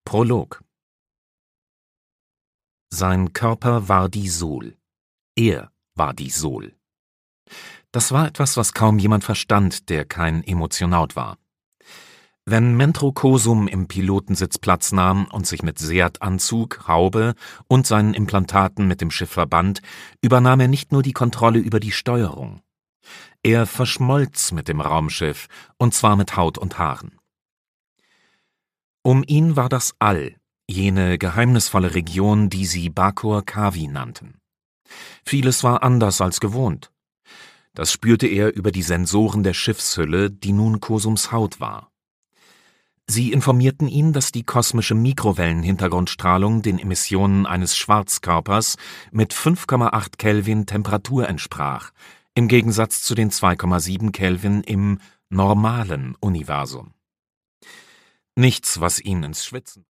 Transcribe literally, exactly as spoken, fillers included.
Prolog. Sein Körper war die Sol. Er war die Sol. Das war etwas, was kaum jemand verstand, der kein Emotionaut war. Wenn Mentro Cosum im Pilotensitz Platz nahm und sich mit Seat-Anzug, Haube und seinen Implantaten mit dem Schiff verband, übernahm er nicht nur die Kontrolle über die Steuerung. Er verschmolz mit dem Raumschiff, und zwar mit Haut und Haaren. Um ihn war das All, jene geheimnisvolle Region, die sie Bakor Kavi nannten. Vieles war anders als gewohnt. Das spürte er über die Sensoren der Schiffshülle, die nun Cosums Haut war. Sie informierten ihn, dass die kosmische Mikrowellenhintergrundstrahlung den Emissionen eines Schwarzkörpers mit fünf Komma acht Kelvin Temperatur entsprach, im Gegensatz zu den zwei Komma sieben Kelvin im normalen Universum. Nichts, was ihn ins Schwitzen